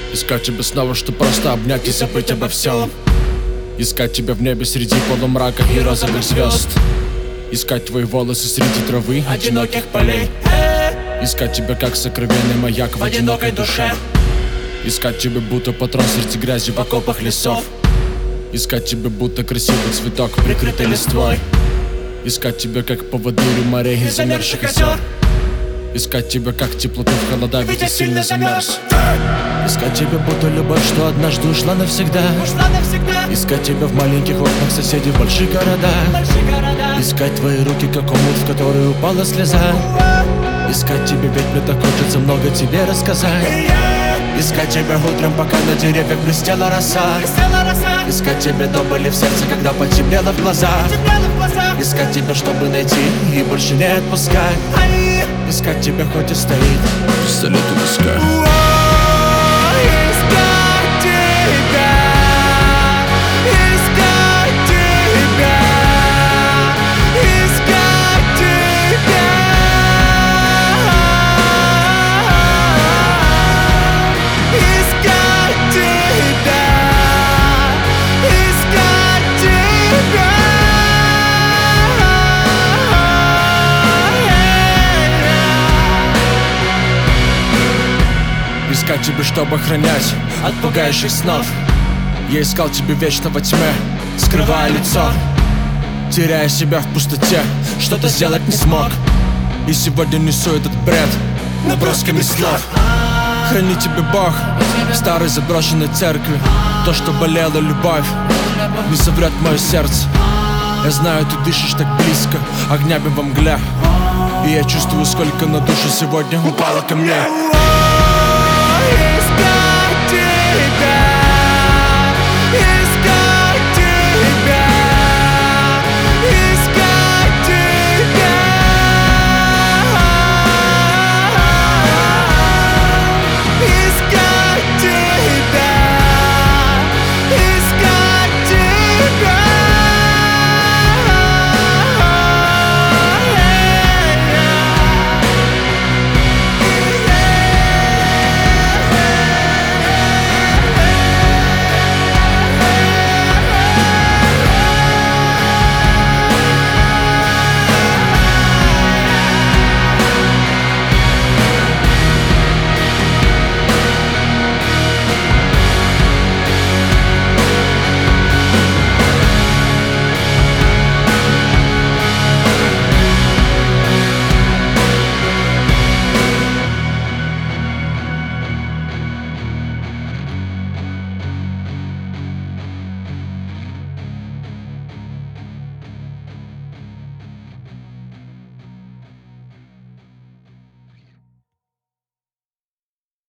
Искать тебя снова, что просто обнять и забыть обо всем. Искать тебя в небе среди полумрака и розовых звезд. Искать твои волосы среди травы одиноких полей. Искать тебя как сокровенный маяк в одинокой душе. Искать тебя будто патрон среди грязи в окопах лесов. Искать тебя будто красивый цветок, прикрытый листвой. Искать тебя как поводырь морей и замерзших озер. Искать тебя как теплоту в холода, ведь я сильно замерз. Искать тебя будто любовь, что однажды ушла навсегда. Искать тебя в маленьких окнах соседей в больших городах. Искать твои руки, как омут, в который упала слеза. Искать тебя, ведь мне так хочется много тебе рассказать. Искать тебя утром, пока на деревьях блестела роса. Искать тебя до боли в сердце, когда потемнело в глазах. Искать тебя, чтобы найти и больше не отпускать. Искать тебя, хоть и стоит пистолет у виска. Искать тебя, чтобы охранять от пугающих снов. Я искал тебя вечно во тьме, скрывая лицо, теряя себя в пустоте, что-то сделать не смог. И сегодня несу этот бред набросками слов. Храни тебя Бог в старой заброшенной церкви. То, что болела любовь, не соврет мое сердце. Я знаю, ты дышишь так близко, огнями во мгле. И я чувствую, сколько на душу сегодня упало ко мне.